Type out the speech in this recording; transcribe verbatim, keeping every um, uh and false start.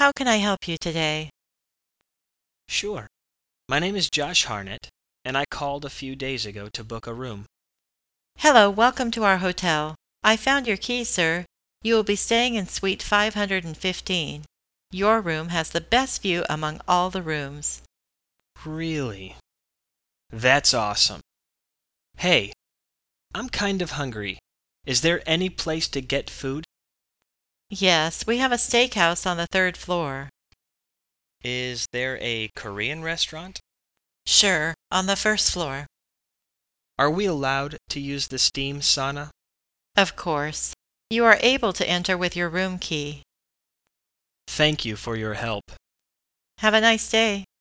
How can I help you today? Sure. My name is Josh Harnett, and I called a few days ago to book a room. Hello, welcome to our hotel. I found your key, sir. You will be staying in suite five hundred fifteen. Your room has the best view among all the rooms. Really? That's awesome. Hey, I'm kind of hungry. Is there any place to get food? Yes, we have a steakhouse on the third floor. Is there a Korean restaurant? Sure, on the first floor. Are we allowed to use the steam sauna? Of course. You are able to enter with your room key. Thank you for your help. Have a nice day.